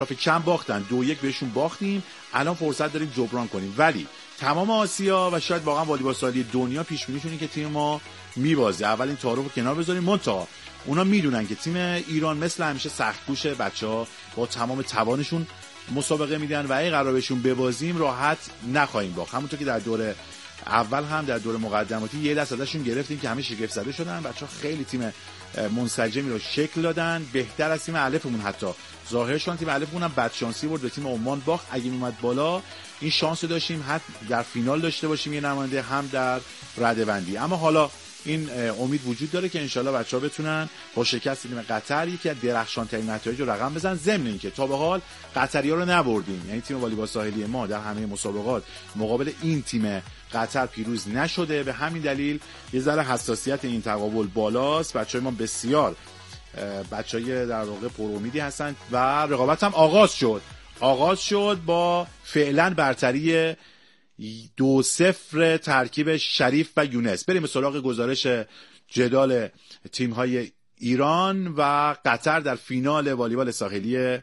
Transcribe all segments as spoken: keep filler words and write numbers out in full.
کم باختن، دو یک بهشون باختیم، الان فرصت داریم جبران کنیم. ولی تمام آسیا و شاید واقعا والیبال ساحلی دنیا پیش بینیشونه که تیم ما میبازه. اول این تعارف رو کنار بذاریم، منتها اونا میدونن که تیم ایران مثل همیشه سخت‌کوشه، بچه‌ها با تمام توانشون مسابقه میدن و اگه قرار بهشون ببازیم راحت نخواهیم باخت. همونطور که در دوره اول هم در دوره مقدماتی یه دست ازشون گرفتیم که همه شگفت زده شدن. بچه‌ها خیلی تیم منسجمی رو شکل دادن، بهتر از تیم الفمون حتی ظاهر شدن. تیم الفمون هم بدشانسی بود، به تیم عمان باخت. اگه میومد بالا این شانس رو داشتیم هم در فینال داشته باشیم یه نماینده، هم در رده‌بندی. اما حالا این امید وجود داره که انشالله بچه‌ها بتونن با شکست تیم قطر یکی از درخشان‌ترین نتایج رو رقم بزنن. ضمن اینکه تا به حال قطری‌ها رو نبردیم، یعنی تیم والیبال ساحلی ما در همه مسابقات مقابل این تیم قطر پیروز نشده. به همین دلیل یه ذره حساسیت این تقابل بالاست. بچه‌های ما بسیار بچه‌های در واقع پرامیدی هستن و رقابت هم آغاز شد. آغاز شد با فعلا برتری دو صفر ترکیب شریف و یونس. بریم به سراغ گزارش جدال تیم‌های ایران و قطر در فینال والیبال ساحلی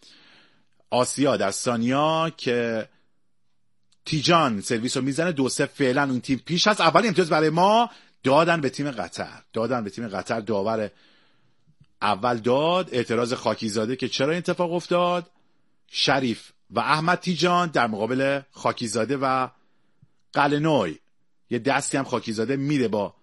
آسیا در ثانیا که تیجان سرویس رو میزنه دو صفر. فعلا اون تیم پیش هست. اولی امتیاز برای ما دادن به تیم قطر، دادن به تیم قطر. داور اول داد اعتراض خاکیزاده که چرا این اتفاق افتاد. شریف و احمد تیجان در مقابل خاکیزاده و قلنوی. یه دستی هم خاکیزاده میره با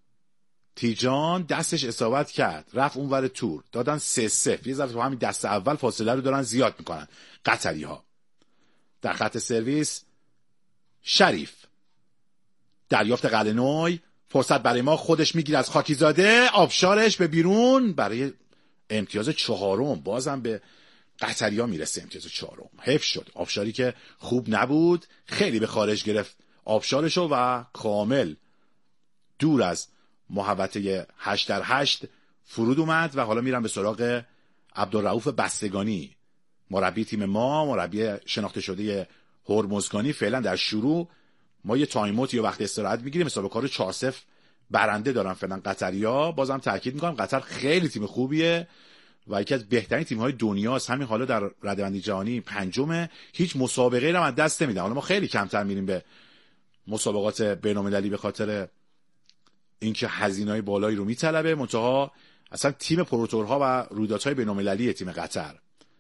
تیجان، دستش اصابت کرد، رفت اونور تور، دادن سه صفر. یه ذره تو همین دست اول فاصله رو دارن زیاد میکنن قطری ها. در خط سرویس شریف، دریافت قلنوی، فرصت برای ما، خودش میگیره از خاکیزاده، آبشارش به بیرون برای امتیاز چهارم. بازم به قطری ها میرسه امتیاز چهارم. حفظ شد آبشاری که خوب نبود، خیلی به خارج گرفت آبشارشو و کامل دور از محوطه هشت در هشت فرود اومد. و حالا میرم به سراغ عبدالرؤوف بستگانی، مربی تیم ما، مربی شناخته شده هرمزگانی. فعلا در شروع ما یه تایم اوت یا وقت استراحت میگیریم. مسابقه رو چهار صفر برنده دارن فعلا قطریا. بازم تاکید میکنم قطر خیلی تیم خوبیه و یکی از بهترین تیم‌های دنیاست. همین حالا در رده‌بندی جهانی پنجمه، هیچ مسابقه‌ای رو از دست نمیدن. حالا ما خیلی کمتر میریم به مسابقات بین‌المللی به خاطر اینکه هزینه‌های بالایی رو میطلبه، منتها اصلا تیم پروتورها و رویدادهای بین‌المللی تیم قطر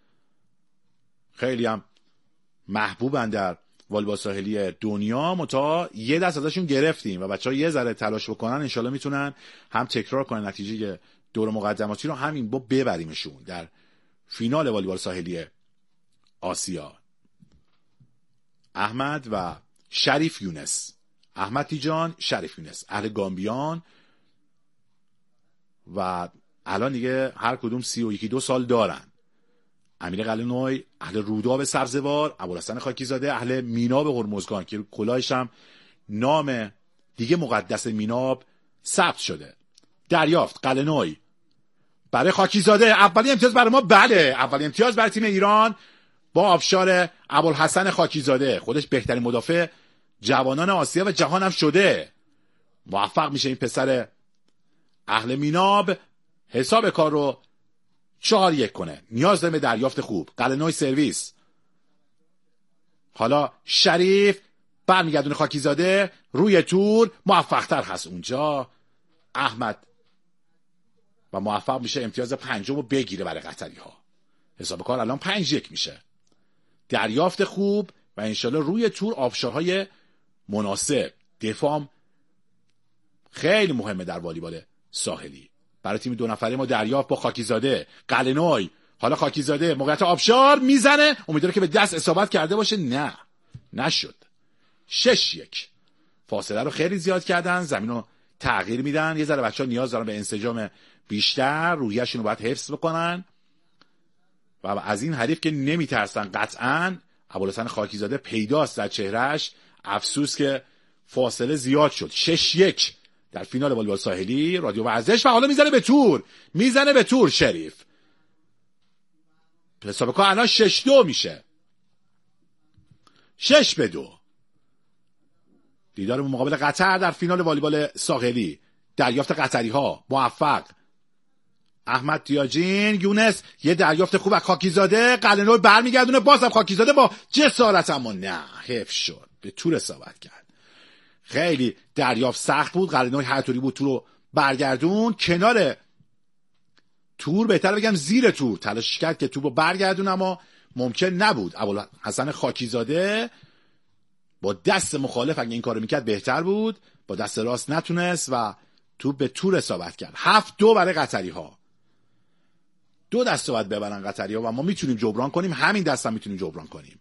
خیلی هم محبوبن در والیبال ساحلی دنیا. منتها یه دست ازشون گرفتیم و بچه‌ها یه ذره تلاش بکنن انشالله میتونن هم تکرار کنن نتیجه دور مقدماتی رو، همین با ببریمشون در فینال والیبال ساحلی آسیا. احمد و شریف یونس، احمد تیجان، شریف یونس، اهل گامبیان و الان دیگه هر کدوم سی و یکی دو سال دارن. امیر قلنوی اهل روداب سبزوار، ابوالحسن خاکیزاده اهل میناب هرمزگان که کلاهش هم نام دیگه مقدس میناب ثبت شده. دریافت قلنوی برای خاکیزاده، اولی امتیاز برای ما. بله اولی امتیاز برای تیم ایران با آبشار ابوالحسن خاکیزاده. خودش بهترین مدافع جوانان آسیا و جهان هم شده. موفق میشه این پسر اهل میناب حساب کار رو چهار یک کنه. نیاز داره به دریافت خوب. قلنوی سرویس، حالا شریف برمیگردونه خاکیزاده روی تور، موفق تر هست اونجا احمد و موفق میشه امتیاز پنجم رو بگیره برای قطری ها. حساب کار الان پنج یک میشه. دریافت خوب و انشالله روی تور آبشارهای مناسب. دفاع خیلی مهمه در والیبال ساحلی. برای تیم دو نفره ما دریافت با خاکیزاده، قلنوی، حالا خاکیزاده موقعیت آبشار میزنه، امیدواره که به دست اصابت کرده باشه. نه نشد. شش یک. فاصله رو خیلی زیاد کردن، زمین رو تغییر میدن. یه ذره بچه‌ها نیاز دارن به انسجام بیشتر، روحیه‌شون رو باید حفظ بکنن و از این حریف که نمیترسن قطعاً. ابوالحسن خاکیزاده پیداست در چهرهش افسوس که فاصله زیاد شد. شش یک در فینال والیبال ساحلی رادیو ورزش. و حالا میزنه به تور، میزنه به تور شریف. حساب کار الان شش دو میشه. شش به دو. دیدار مقابل قطر در فینال والیبال ساحلی. دریافت قطری ها موفق. احمد تیاجین، یونس یه دریافت خوب از خاکیزاده، قلنوی برمیگردونه، بازم خاکیزاده با جسارت، اما نه حفظ شد، به تور اصابت کرد. خیلی دریافت سخت بود، قلنوی هر طوری بود تور رو برگردون کنار تور، بهتر بگم زیر تور تلاش کرد که توپ رو برگردون، اما ممکن نبود. ابوالحسن خاکیزاده با دست مخالف اگه این کارو میکرد بهتر بود، با دست راست نتونست و توپ به تور اصابت کرد. هفت دو برای قطری ها. دو دست باید ببرن قطری ها و ما میتونیم جبران کنیم، همین دست هم میتونیم جبران کنیم.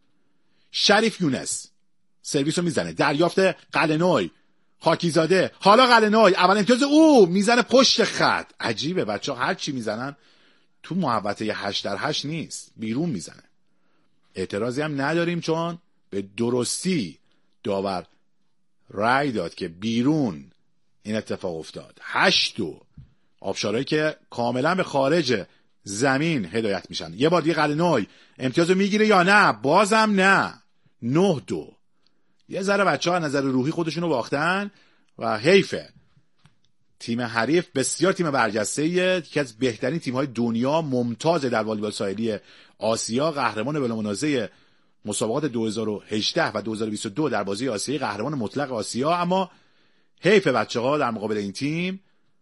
شریف یونس سرویس رو میزنه، دریافت قلنوی، خاکیزاده، حالا قلنوی اول امتیاز او میزنه پشت خط. عجیبه بچه ها هر چی میزنن تو محوطه هشت در هشت نیست، بیرون میزنه. اعتراضی هم نداریم چون به درستی داور رای داد که بیرون این اتفاق افتاد. هشت دو. آبشارهایی که کاملا به خارج زمین هدایت میشن. یه بار دیگه قلنوی امتیازو میگیره یا نه؟ بازم نه. نه دو. یه ذره بچه ها نظر روحی خودشونو باختن و حیفه. تیم حریف بسیار تیم برجسته‌ایه، یکی از بهترین تیم‌های دنیا، ممتاز در والیبال ساحلی آسیا، قهرمان بلامنازع مسابقات دو هزار و هجده و دو هزار و بیست و دو در بازی آسیایی، قهرمان مطلق آسیا. اما حیف بچه‌ها در مقابل این تیم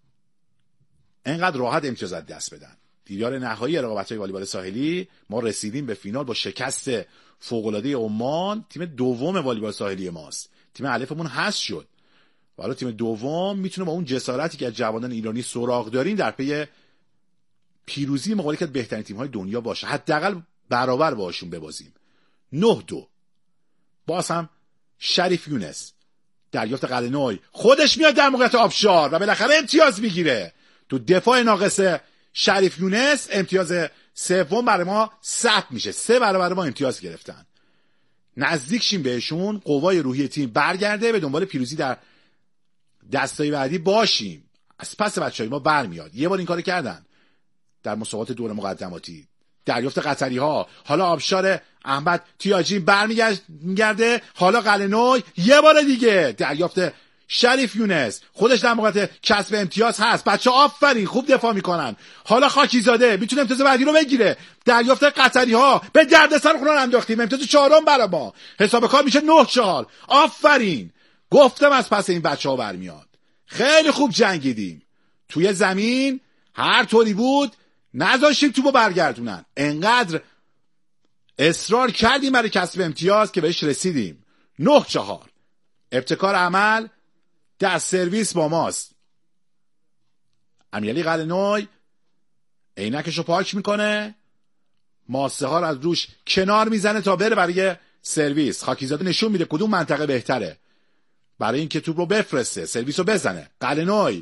اینقدر راحت امتیاز از دست بدن. دیدار نهایی رقابت‌های والیبال ساحلی ما رسیدیم به فینال با شکست فوق‌العاده عمان. تیم دوم والیبال ساحلی ماست، تیم الفمون حذف شد. حالا تیم دوم میتونه با اون جسارتی که از جوانان ایرانی سراغ داریم در پی پیروزی مقابل که بهترین تیم‌های دنیا باشه، حداقل برابر باشون ببازیم. نه دو. باز هم شریف یونس دریافت قلنوی، خودش میاد در موقعیت آبشار و بالاخره امتیاز میگیره. تو دفاع ناقص شریف یونس امتیاز سوم برای ما ثبت میشه. سه برابر ما امتیاز گرفتن. نزدیک شیم بهشون، قوای روحی تیم برگرده، به دنبال پیروزی در دستای بعدی باشیم. از پس بچهای ما برمیاد. یه بار این کارو کردن در مسابقات دور مقدماتی. دریافت قطری ها، حالا آبشار احمد تیاجین برمیگرده، حالا قلنوی، یه بار دیگه دریافت شریف یونس، خودش در موقعیت کسب امتیاز هست. بچه آفرین، خوب دفاع میکنن. حالا خاکیزاده میتونه امتیاز بعدی رو بگیره. دریافت قطری ها، به دردسر خونان انداختیم، امتیاز چهارم برا ما، حساب کار میشه نه چهار. آفرین، گفتم از پس این بچه ها برمیاد. خیلی خوب جنگیدیم توی زمین، هر طوری بود نذاشتیم توپو برگردونن. انقدر اصرار کردیم برای کسب امتیاز که بهش رسیدیم. نه چهار. ابتکار عمل در سرویس با ماست. امیرعلی قلنوی عینکشو پاک میکنه، ماسه ها رو از روش کنار میزنه تا بره برای سرویس. خاکیزاده نشون میده کدوم منطقه بهتره برای اینکه توپ رو بفرسته، سرویس رو بزنه. قلنوی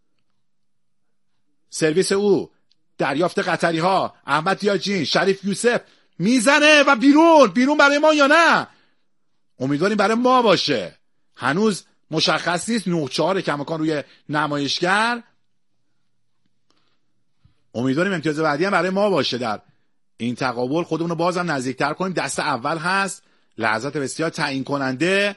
سرویس او، دریافت قطری ها، احمد تیاجین، شریف یوسف میزنه و بیرون. بیرون برای ما یا نه؟ امیدواریم برای ما باشه. هنوز مشخص نیست. نه چهار کماکان روی نمایشگر. امیدواریم امتیاز بعدی هم برای ما باشه. در این تقابل خودمون رو بازم نزدیکتر کنیم. دست اول هست، لحظات بسیار تعیین کننده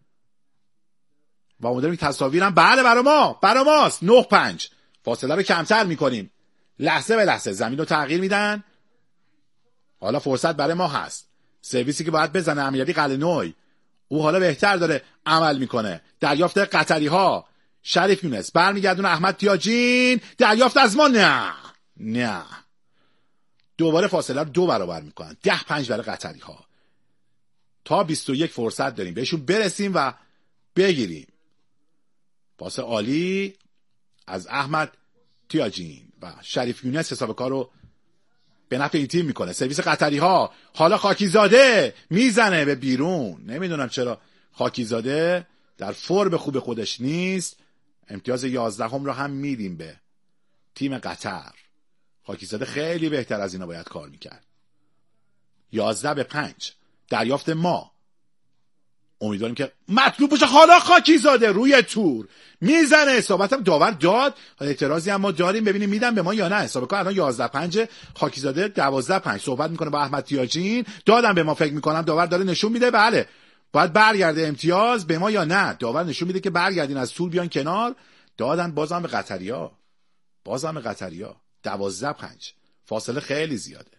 و امیدواریم تصاویرم بله برای ما، برای ماست. نه پنج. فاصله رو کمتر میکنیم، لحظه به لحظه زمین رو تغییر میدن. حالا فرصت برای ما هست. سرویسی که باید بزنه امیرعلی قلنوی، او حالا بهتر داره عمل میکنه. دریافت قطری ها، شریف یونس برمیگردونه احمد تیاجین، دریافت از ما، نه نه. دوباره فاصله رو دو برابر میکنن. ده پنج برای قطری ها. تا بیست و یک فرصت داریم بهشون برسیم و بگیریم. پاس عالی از احمد تیاجین و شریف یونس حساب کار رو به نفع این تیم میکنه. سرویس قطری ها، حالا خاکیزاده میزنه به بیرون. نمیدونم چرا خاکیزاده در فرم خوب خودش نیست. امتیاز یازدهم رو هم میدیم به تیم قطر. خاکیزاده خیلی بهتر از اینا باید کار میکرد. یازده به پنج. دریافت ما. امیدواریم که مطلوب باشه. حالا خاکیزاده روی تور میزنه. حسابتم داور داد. اعتراضی هم ما داریم، ببینیم میدن به ما یا نه. حساب کار الان یازده پنج، خاکیزاده دوازده پنج. صحبت میکنه با احمد تیاجین. دادم به ما، فکر میکنم داور داره نشون میده بله باید برگرده امتیاز به ما یا نه. داور نشون میده که برگردین، از تور بیان کنار. دادن بازم به قطریا. بازم قطریا دوازده پنج، فاصله خیلی زیاده.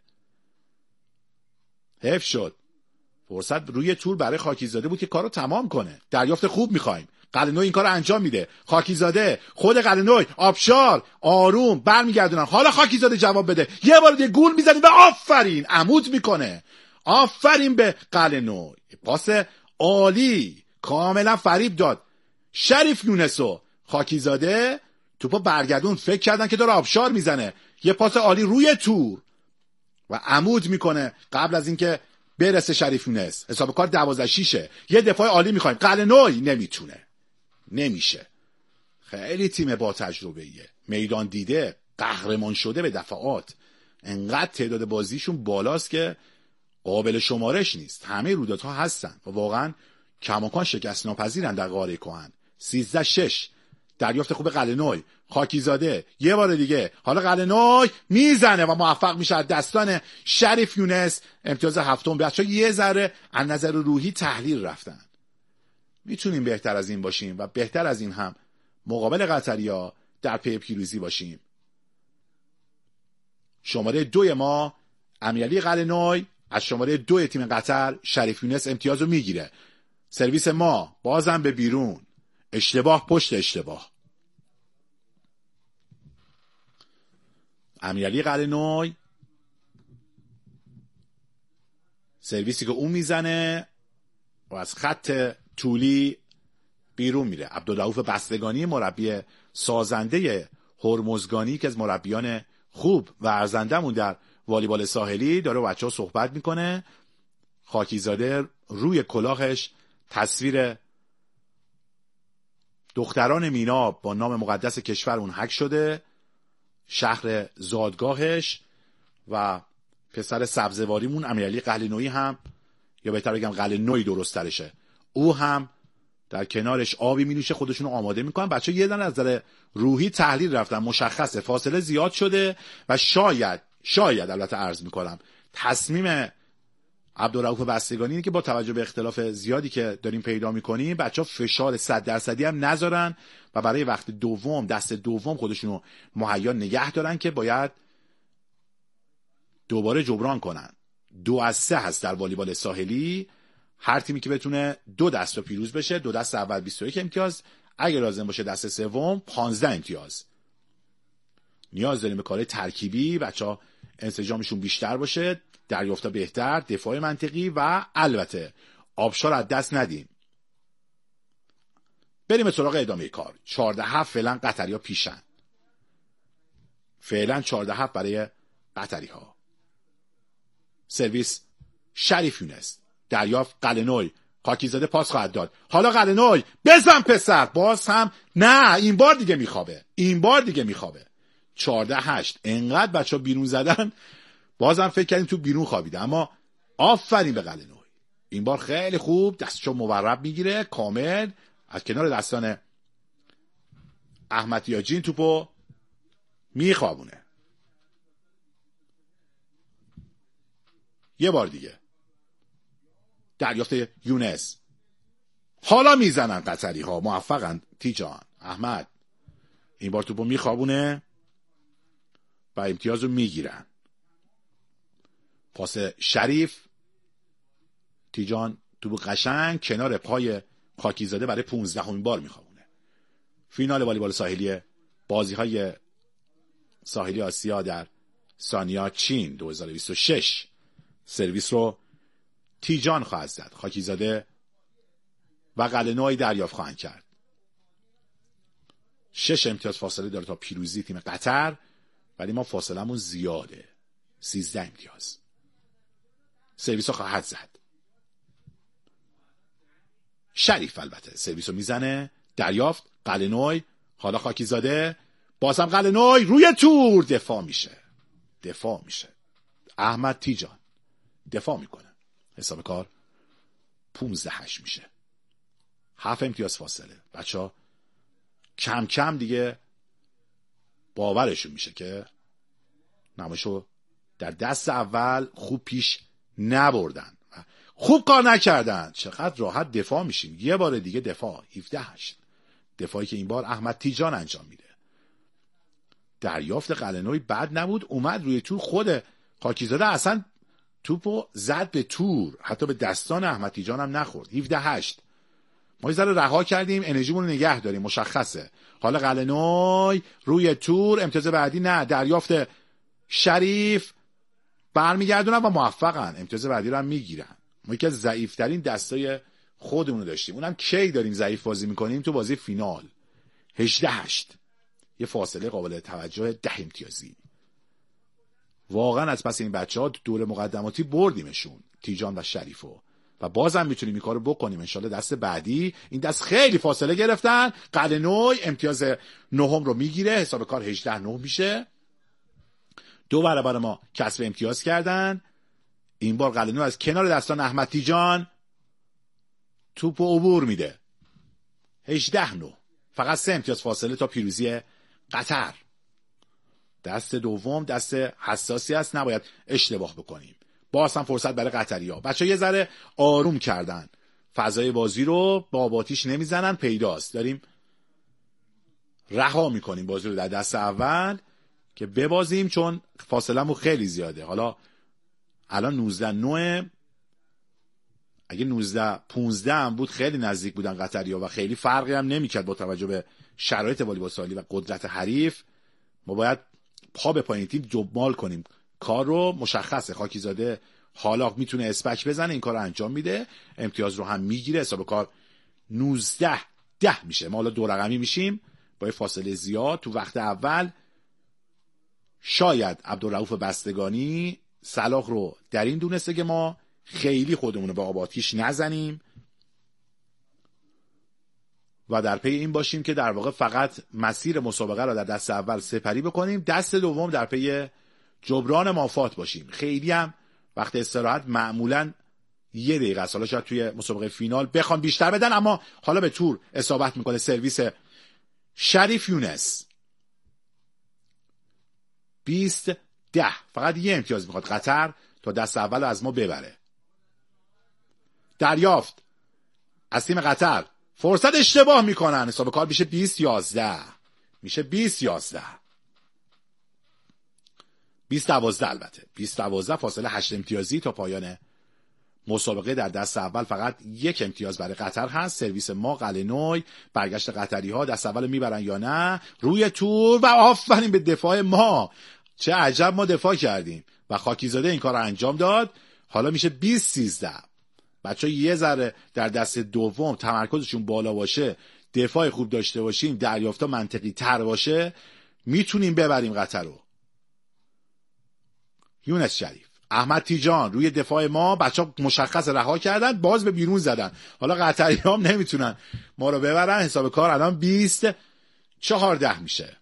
حیف شد. فرصت روی تور برای خاکیزاده بود که کارو تمام کنه. دریافت خوب میخوایم. قلنوی این کارو انجام میده. خاکیزاده، خود قلنوی، آبشار آروم برمیگردونن. حالا خاکیزاده جواب بده. یه بار دیگه گول میزنه و آفرین عمود میکنه. آفرین به قلنوی. پاس عالی، کاملا فریب داد شریف یونسو. خاکیزاده توپو برگردون، فکر کردن که داره آبشار میزنه. یه پاس عالی روی تور و عمود میکنه قبل از اینکه برسه شریف یونس. حساب کار دوازده شیشه. یه دفاع عالی میخوایم. قلنوی نمیتونه، نمیشه. خیلی تیم با تجربه ایه، میدان دیده، قهرمان شده به دفعات. انقدر تعداد بازیشون بالاست که قابل شمارش نیست. همه رویدادها هستن و واقعا کماکان شکست ناپذیرن در قاره کهن. سیزده شش دریافت خوب قلنوی. خاکیزاده یه بار دیگه. حالا قلنوی میزنه و موفق میشه از دستان شریف یونس امتیاز هفتم. بچه‌ها یه ذره از نظر روحی تحلیل رفتن. میتونیم بهتر از این باشیم و بهتر از این هم مقابل قطریا در پی پیروزی باشیم. شماره دوی ما امیرعلی قلنوی از شماره دو تیم قطر شریف یونس امتیاز رو میگیره. سرویس ما بازم به بیرون. اشتباه پشت اشتباه. امیرعلی قلنوی سرویسی که اون میزنه و از خط طولی بیرون میره. عبدالرؤوف بستگانی مربی سازنده هرمزگانی که از مربیان خوب و ارزنده‌مون در والیبال ساحلی داره با بچه‌ها صحبت میکنه. خاکیزاده روی کلاهش تصویر دختران مینا با نام مقدس کشور اون حک شده، شهر زادگاهش، و پسر سبزواریمون امیرعلی قلنوی هم، یا بهتر بگم قلنوی درست ترشه، او هم در کنارش آبی می نوشه، خودشونو آماده میکنن. بچه یه دن از نظر روحی تحلیل رفتن، مشخصه فاصله زیاد شده و شاید شاید البته عرض میکنم تصمیم عبدالرؤوف بستگانی اینه که با توجه به اختلاف زیادی که داریم پیدا میکنیم بچه ها فشار صد درصدی هم نذارن و برای وقت دوم دست دوم خودشونو مهیا نگه دارن که باید دوباره جبران کنن. دو از سه هست در والیبال ساحلی. هر تیمی که بتونه دو دست رو پیروز بشه، دو دست اول بیست و یک امتیاز، اگه لازم باشه دست سوم پانزده امتیاز. نیاز داریم به کار ترکیبی، بچه‌ها انسجامشون بیشتر باشه، دریافت بهتر، دفاع منطقی و البته آبشار از دست ندیم. بریم سراغ ادامه کار. چهارده هفت فعلا قطری‌ها پیشن. فعلا چهارده هفت برای قطری‌ها. سرویس شریف یونس. دریافت قلنوی. خاکیزاده پاس خواهد داد. حالا قلنوی بزن پسر. باز هم نه، این بار دیگه میخوابه. این بار دیگه میخوابه. چهارده هشت. انقدر بچه ها بیرون زدن بازم فکر کردیم تو بیرون خوابیده، اما آفرین به قلنوی. این بار خیلی خوب دستشو مورب میگیره کامل از کنار دستان احمد یاجین توپو میخوابونه. یه بار دیگه دریافت یونس. حالا میزنن قطری ها، موفقن. تیجان احمد این بار توپو میخوابونه و امتیاز رو میگیرن. پاس شریف. تیجان توپو قشنگ کنار پای خاکیزاده برای پونزدهمین بار میخوابونه. فینال والیبال ساحلی بازی های ساحلی آسیا در سانیا چین دو هزار و بیست و شش. سرویس رو تیجان خواهد زد. خاکیزاده و قلنوی دریافت خواهند کرد. شش امتیاز فاصله داره تا پیروزی تیم قطر، ولی ما فاصلمون زیاده. سیزده امتیاز. سرویس رو خواهد زد. شریف البته سرویس رو میزنه. دریافت قلنوی. حالا خاکیزاده. بازم قلنوی روی تور دفاع میشه. دفاع میشه. احمد تیجان دفاع میکنه. حساب کار پونزده هشت میشه. هفت امتیاز فاصله. بچه ها کم کم دیگه باورشون میشه که نمایشو در دست اول خوب پیش نبردن، خوب کار نکردن. چقدر راحت دفاع میشیم. یه بار دیگه دفاع. هفده هشت. دفاعی که این بار احمد تیجان انجام میده. دریافت قلنوی بد نبود، اومد روی تور، خود خاکیزاده اصلا توپو زد به تور، حتی به دستان احمد تیجان هم نخورد. هفده هشت ما یه ذره رها کردیم، انرژیمون رو نگه داریم، مشخصه. حالا قلنوی روی تور، امتیاز بعدی نه، دریافت شریف، برمیگردونن و موفقن، امتیاز بعدی رو هم میگیرن. ما یکی از ضعیف‌ترین دستای خودمون رو داشتیم. اونم کی داریم ضعیف بازی میکنیم؟ تو بازی فینال. هجده هشت یه فاصله قابل توجه، ده امتیازی. واقعا از پس این بچه‌ها دور مقدماتی بردیمشون، تیجان و شریفو، و بازم میتونیم این کارو بکنیم انشالله. دست بعدی این دست خیلی فاصله گرفتن، قلنوی امتیاز نهم رو میگیره، حساب کار هجده نه میشه. دو برابر ما کسب امتیاز کردن. این بار قلنوی از کنار دستان احمد تیجان توپو عبور میده. هجده نه، فقط سه امتیاز فاصله تا پیروزی قطر. دست دوم دست حساسی است، نباید اشتباه بکنیم. باز هم فرصت برای قطری‌ها. بچه‌ها یه ذره آروم کردن، فضای بازی رو با آتیش نمیزنن، پیداست. داریم رها میکنیم بازی رو در دست اول که ببازیم، چون فاصله‌مون خیلی زیاده. حالا الان نوزده نه، اگه نوزده پانزده هم بود خیلی نزدیک بودن قطری‌ها و خیلی فرقی هم نمی‌کرد با توجه به شرایط والیبال سالی و قدرت حریف. ما باید پا به پایین تیم جبمال کنیم کار رو. مشخصه خاکیزاده حالا میتونه اسپک بزنه، این کار رو انجام میده، امتیاز رو هم میگیره، حساب کار نوزده ده میشه. ما حالا دو رقمی میشیم با فاصله زیاد. تو وقت اول شاید عبدالرؤوف بستگانی صلاح رو در این دونسته که ما خیلی خودمون رو به آب آتیش نزنیم و در پی این باشیم که در واقع فقط مسیر مسابقه رو در دست اول سپری بکنیم، دست دوم در پی جبران مافات باشیم. خیلی هم وقت استراحت معمولا یه دقیقه است. حالا شاید توی مسابقه فینال بخوام بیشتر بدن، اما حالا به تور اصابت میکنه سرویس شریف یونس. بیست ده، فقط یه امتیاز میخواد قطر تا دست اول از ما ببره. دریافت از تیم قطر، فرصت اشتباه میکنن، حساب کار میشه بیست یازده، میشه بیست یازده، بیست دوازده. البته بیست دوازده، فاصله هشت امتیازی تا پایان مسابقه. در دست اول فقط یک امتیاز برای قطر هست. سرویس ما قلنوی، برگشت قطری ها دست اول میبرن یا نه، روی تور و آفرین به دفاع ما. چه عجب ما دفاع کردیم و خاکیزاده این کار رو انجام داد. حالا میشه بیست سیزده. بچه ها یه ذره در دست دوم تمرکزشون بالا باشه، دفاع خوب داشته باشیم، دریافتا منطقی تر باشه، میتونیم ببریم قطر رو. یونس شریف، احمد تیجان روی دفاع ما، بچه ها مشخص رها کردن، باز به بیرون زدن. حالا قطری هم نمیتونن ما رو ببرن. حساب کار الان بیست چهارده میشه.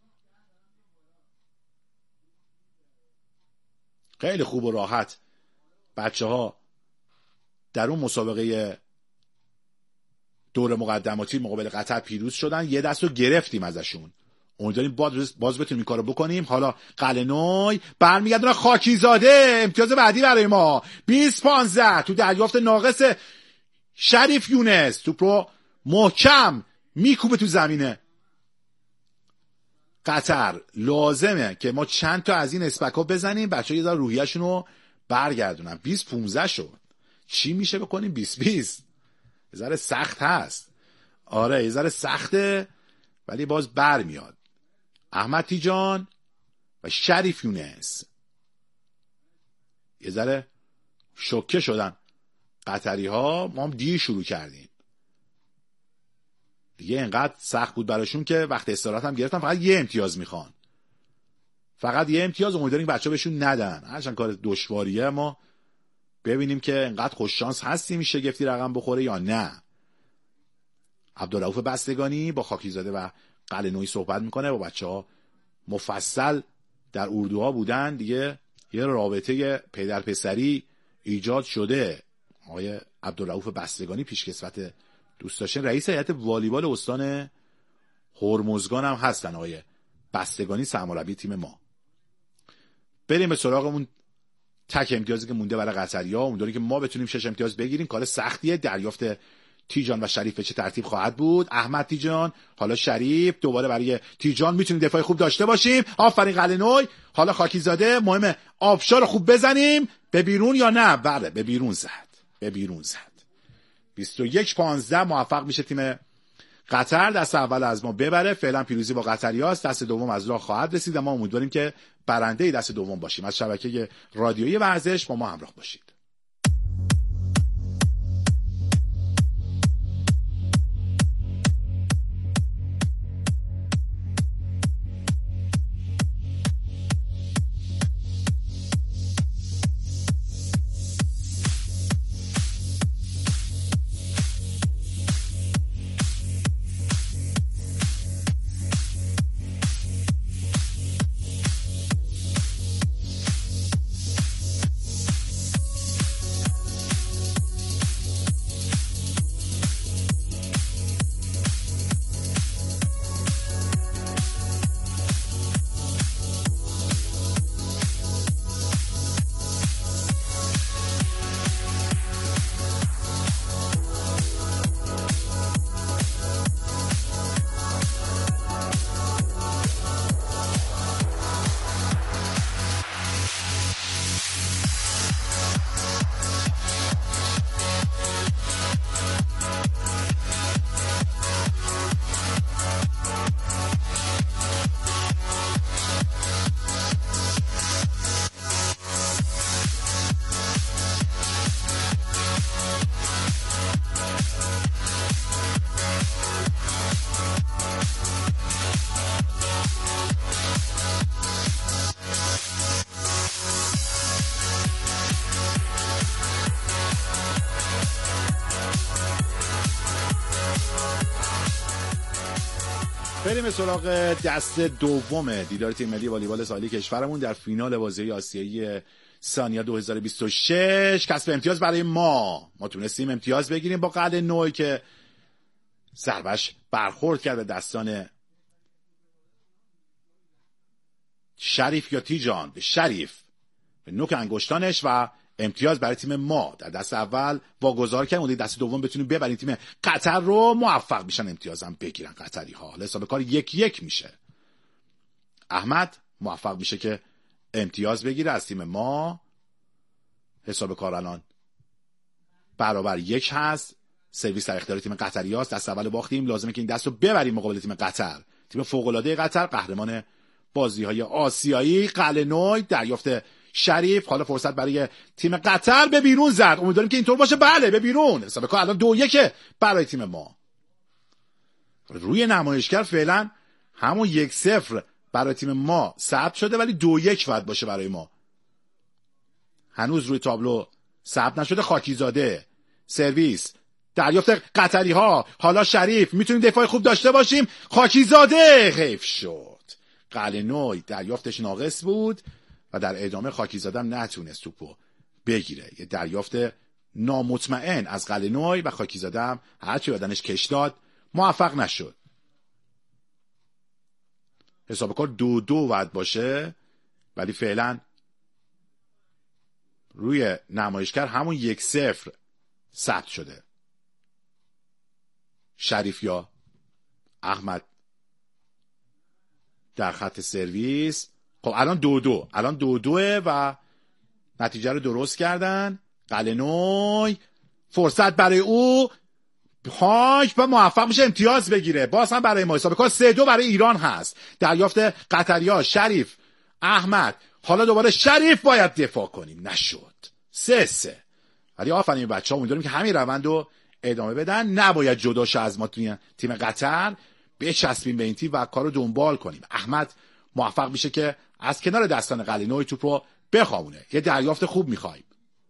خیلی خوب و راحت بچه ها در اون مسابقه دور مقدماتی مقابل قطر پیروز شدن. یه دست رو گرفتیم ازشون، امیدواریم باز باز بتونیم این کارو بکنیم. حالا قلنوی برمیگردونه، خاکیزاده امتیاز بعدی برای ما. بیست پانزده تو دریافت ناقص شریف یونس، توپ رو محکم میکوبه تو زمینه. قطر لازمه که ما چند تا از این اسپکا بزنیم، بچه‌ها یه ذره روحیه‌شون رو برگردونن. بیست پانزده شد، چی میشه بکنیم؟ بیست بیست. یه ذره سخت هست، آره یه ذره سخته، ولی باز بر میاد. احمد تیجان و شریف یونس یه ذره شوکه شدن قطری ها. ما هم دیر شروع کردیم دیگه، اینقدر سخت بود براشون که وقت استراحت هم گرفتن، فقط یه امتیاز میخوان، فقط یه امتیاز. امیدواریم بچه بهشون ندن، هرچند کار دشواریه. ما ببینیم که اینقدر خوش شانس هستیم این شگفتی رقم بخوره یا نه. عبدالرؤوف بستگانی با خاکیزاده و قلنوی صحبت میکنه، با بچه ها مفصل در اردوها بودن دیگه، یه رابطه پدر پسری ایجاد شده. آقای عبدالرؤوف بستگانی پیشکسوت دوست داشتن رئیس هیئت والیبال استان هرمزگان هم هستن. آقای بستگانی سرمربی تیم ما. بریم به سراغمون تک امتیازی که مونده برای قطری‌ها. امیدواریم که ما بتونیم شش امتیاز بگیریم. کار سختیه، دریافت تیجان و شریف به چه ترتیب خواهد بود. احمد تیجان، حالا شریف، دوباره برای تیجان میتونیم دفاع خوب داشته باشیم. آفرین قلنوی، حالا خاکیزاده، مهمه آبشار رو خوب بزنیم. به بیرون یا نه؟ بله به بیرون زد، به بیرون زد. بیست و یک پانزده موفق میشه تیم قطر دست اول از ما ببره. فعلا پیروزی با قطریاست. دست دوم از راه خواهد رسید. ما امیدواریم که برنده دست دوم باشیم. از شبکه رادیویی ورزش با ما همراه باشید. بریم سراغ دست دوم دیدار تیم ملی والیبال ساحلی کشورمون در فینال بازی آسیایی سانیا دو هزار و بیست و شش. کسب امتیاز برای ما. ما تونستیم امتیاز بگیریم با قلنوی که ضربش برخورد کرد به دستان شریف یا تیجان، به شریف، به نوک انگشتانش و امتیاز برای تیم ما. در دست اول واگذار کردن، اون دست دوم بتونیم ببریم تیم قطر رو، موفق میشن امتیاز هم بگیرن قطری ها. حالا حساب کار یک یک میشه. احمد موفق میشه که امتیاز بگیره از تیم ما. حساب کار الان برابر یک هست. سرویس در اختیار تیم قطری هاست. دست اول باختیم، لازمه که این دست رو ببریم مقابل تیم قطر. تیم فوق العاده قطر، قهرمان بازی های آسیایی. قلنوی، دریافت شریف، حالا فرصت برای تیم قطر، به بیرون زد. امیدواریم که اینطور باشه. بله به بیرون. حساب کار الان دو یک برای تیم ما. روی نمایشگر فعلا همون یک صفر برای تیم ما ثبت شده، ولی دو یک باید باشه برای ما. هنوز روی تابلو ثبت نشده. خاکیزاده، سرویس، دریافت قطری ها، حالا شریف، میتونیم دفاع خوب داشته باشیم. خاکیزاده حیف شد. قلنوی دریافتش ناقص بود و در ادامه خاکیزاده هم نتونست توپو بگیره. یه دریافت نامطمئن از قلنوی و خاکیزاده هم هرچی بدنش کش داد موفق نشد. حساب کار دو دو باید باشه، ولی فعلا روی نمایشگر همون یک صفر ثبت شده. شریف یا احمد در خط سرویس. خب الان دو دو الان دو دوه و نتیجه رو درست کردن. قلنوی، فرصت برای او، پاک و موفق میشه امتیاز بگیره. باز هم برای ما حساب کار سه دو برای ایران هست. دریافت قطریا، شریف، احمد، حالا دوباره شریف، باید دفاع کنیم، نشد. سه سه. ولی آفرین بچه‌ها، امیدواریم که همین روند رو ادامه بدن. نباید جداش از ما توی تیم قطر بچسبیم به این تیم و کارو دنبال کنیم. احمد موفق میشه که از کنار دستان قلنوی توپ رو بخوابونه. یه دریافت خوب میخوایم.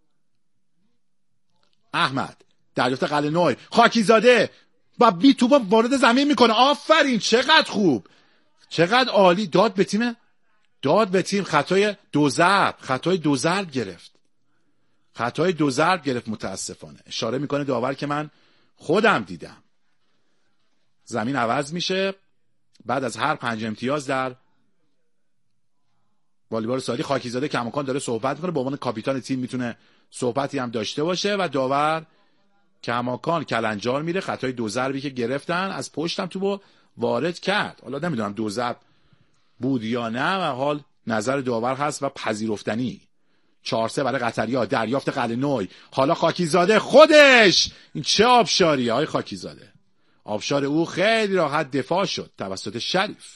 احمد، دریافت قلنوی، خاکیزاده و بی توپ وارد زمین میکنه. آفرین، چقدر خوب، چقدر عالی. داد به تیم، داد به تیم. خطای دو ضرب، خطای دو ضرب گرفت. خطای دو ضرب گرفت متاسفانه. اشاره میکنه داور که من خودم دیدم. زمین عوض میشه. بعد از هر پنج امتیاز در والیبال ساحلی، خاکیزاده کماکان داره صحبت میکنه. به عنوان کاپیتان تیم میتونه صحبتی هم داشته باشه و داور کماکان کلنجار میره، خطای دو ضربی که گرفتن از پشتم تو وارد کرد. حالا نمیدونم دو ضرب بود یا نه و حال نظر داور هست و پذیرفتنی. چهار سه برای قطری‌ها. دریافت قلعه‌نوی. حالا خاکیزاده خودش، این چه آبشاریه های خاکیزاده. آبشار او خیلی راحت دفاع شد توسط شریف.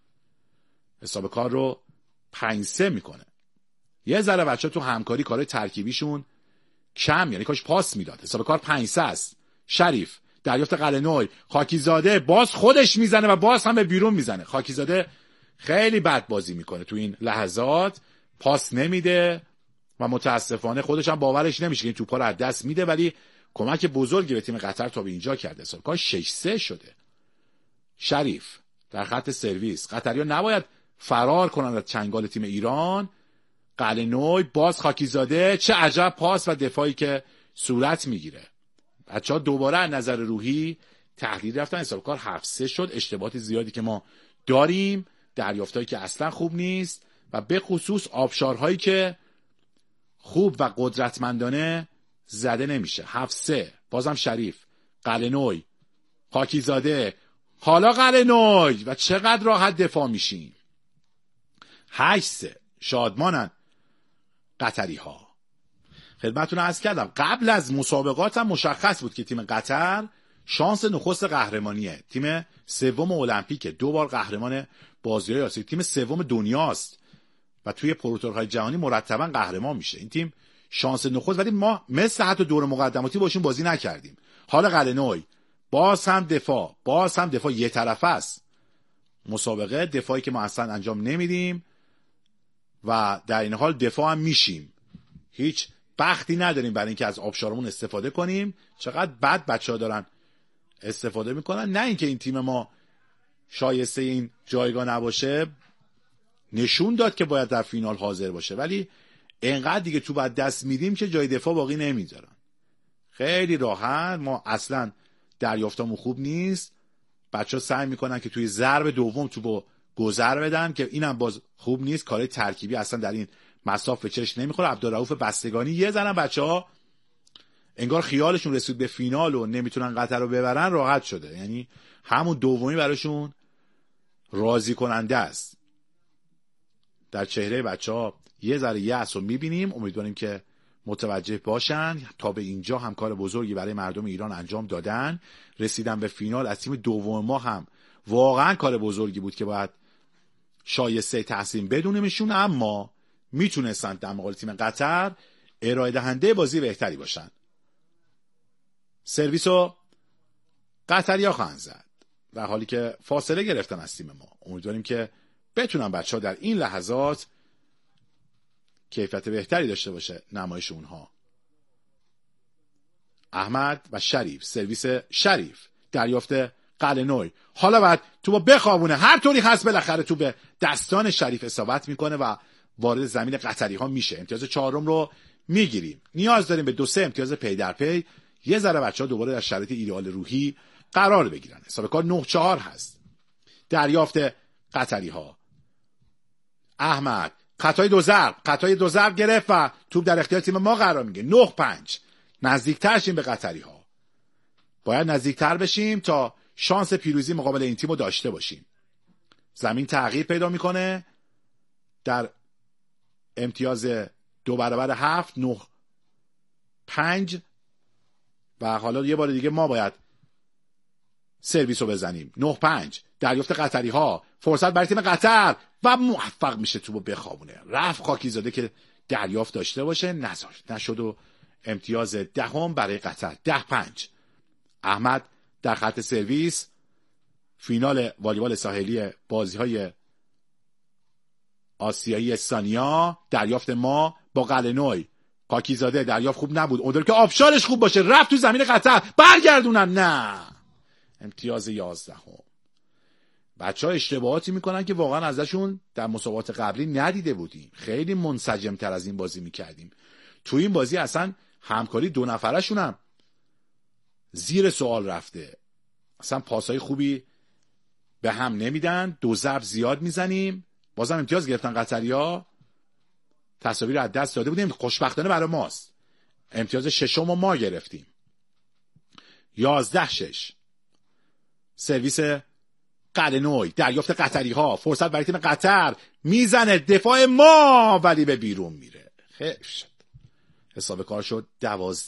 حساب کار رو پنج سه میکنه. یه ذره بچه تو همکاری کارهای ترکیبیشون کم، یعنی کاش پاس میداد. حساب کار پنج سه است. شریف دریافت قلعه‌نوی. خاکیزاده باز خودش میزنه و باز هم به بیرون میزنه. خاکیزاده خیلی بد بازی میکنه تو این لحظات، پاس نمیده و متاسفانه خودش هم باورش نمیشه که این توپا رو از دست میده، ولی کمک بزرگی به تیم قطر تا به اینجا کرده. حساب کار شش سه شده. شریف در خط سرویس. قطری‌ها نباید فرار کنند از چنگال تیم ایران. قلعه‌نوی باز خاکیزاده. چه عجب پاس و دفاعی که صورت میگیره. بچه‌ها دوباره از نظر روحی تحلیل رفتن. حساب کار هفت سه شد. اشتباهات زیادی که ما داریم، دریافتایی که اصلا خوب نیست و به خصوص آبشارهایی که خوب و قدرتمندانه زده نمیشه. هفت سه. بازم شریف. قلعه‌نوی. خاکیزاده. حالا قلعه‌نوی و چقدر راحت دفاع میشین. هشت سه. شادمانن قطری ها. خدمتتون عرض کردم قبل از مسابقات هم مشخص بود که تیم قطر شانس نخست قهرمانیه. تیم سوم المپیک، دو بار قهرمان بازی‌های آسیا، تیم سوم دنیاست و توی پروتورهای جهانی مرتبا قهرمان میشه. این تیم شانس نخست، ولی ما مثل حتی دور مقدماتی باشون بازی نکردیم. حالا قلعه‌نوی باز هم دفاع، باز هم دفاع یه طرفه است. مسابقه دفاعی که ما اصلا انجام نمیدیم و در این حال دفاع هم میشیم. هیچ بختی نداریم برای اینکه از آبشارمون استفاده کنیم. چقدر بد بچه‌ها دارن استفاده میکنن. نه اینکه این تیم ما شایسته این جایگاه نباشه، نشون داد که باید در فینال حاضر باشه، ولی اینقدر دیگه تو بعد دست میدیم که جای دفاع باقی نمیذارن. خیلی راحت ما اصلا دریافتمون خوب نیست. بچه‌ها سعی میکنن که توی ضرب دوم توپو گذر بدن که اینم باز خوب نیست. کارهای ترکیبی اصلا در این مسافه چش نمیخوره. عبدالرؤوف بستگانی یه زنم بچه‌ها انگار خیالشون رسید به فینال و نمیتونن قطر رو ببرن، راحت شده. یعنی همون دومی براشون راضی کننده است. در چهره بچه‌ها یه ذره یأس رو میبینیم. امیدواریم که متوجه باشن. تا به اینجا هم کار بزرگی برای مردم ایران انجام دادن. رسیدن به فینال از تیم دوم ما هم واقعا کار بزرگی بود که باید شایسته تحسین بدونیمشون، اما میتونستن در مقابل تیم قطر ارائه دهنده بازی بهتری باشن. سرویسو قطری‌ها خواهند زد در حالی که فاصله گرفتن از تیم ما. امیدواریم که بتونن بچه‌ها در این لحظات کیفیت بهتری داشته باشه نمایش اونها. احمد و شریف. سرویس شریف. دریافت قلعه‌نوی. حالا بعد تو با بخوابونه، هر طوری هست بالاخره تو به دستان شریف اصابت میکنه و وارد زمین قطری ها میشه. امتیاز چهارم رو میگیریم. نیاز داریم به دو سه امتیاز پی در پی. یه ذره بچه‌ها دوباره در شرایط ایدئال روحی قرار بگیرن. حساب کار نه چهار هست. دریافت قطری ها. احمد خطای دو ضرب، خطای دو ضرب گرفت و توپ در اختیار تیم ما قرار میگیره. نه پنج. نزدیکتر شیم به قطری ها. باید نزدیکتر بشیم تا شانس پیروزی مقابل این تیمو داشته باشیم. زمین تغییر پیدا میکنه. در امتیاز دو برابر هفت، نه پنج و حالا یه بار دیگه ما باید سرویس رو بزنیم. نه پنج. دریافت قطری ها. فرصت برای تیم قطر و موفق میشه توپو بخوابونه. رفت خاکیزاده که دریافت داشته باشه، نذاشت، نشد و امتیاز دهم برای قطر. ده پنج. احمد در خط سرویس. فینال والیبال ساحلی بازی‌های آسیایی استانیا. دریافت ما با قلعه‌نوی. خاکیزاده دریافت خوب نبود. اونطور که آبشارش خوب باشه رفت تو زمین قطر، برگردونن. نه، امتیاز یازدهم. بچه‌ها اشتباهاتی میکنن که واقعا ازشون در مسابقات قبلی ندیده بودیم. خیلی منسجم‌تر از این بازی میکردیم. تو این بازی اصلا همکاری دو نفرشون هم زیر سوال رفته. اصلا پاسای خوبی به هم نمیدن. دو ضرب زیاد میزنیم. بازم امتیاز گرفتن قطری‌ها. تصاویر از دست داده بودیم. خوشبختانه برای ماست. امتیاز ششم رو ما گرفتیم. یازده شش. سرویس قلنوی، دریافت قطری ها، فرصت برای تیم قطر، میزنه دفاع ما ولی به بیرون میره. خیلی شد. حساب کار شد دوازده